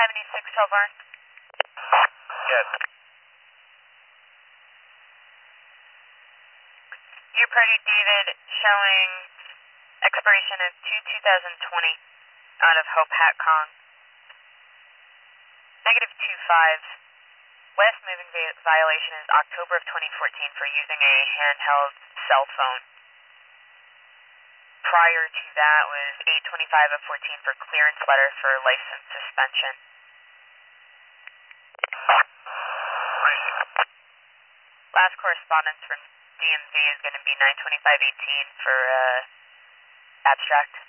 7612R. Yes. Your party, David, showing expiration of 2/2020 out of Hope Hat Kong. -25. West moving violation is October of 2014 for using a handheld cell phone. Prior to that was 8/25 of 14 for clearance letter for license suspension. Last correspondence from DMV is going to be 9/25/18 for abstract.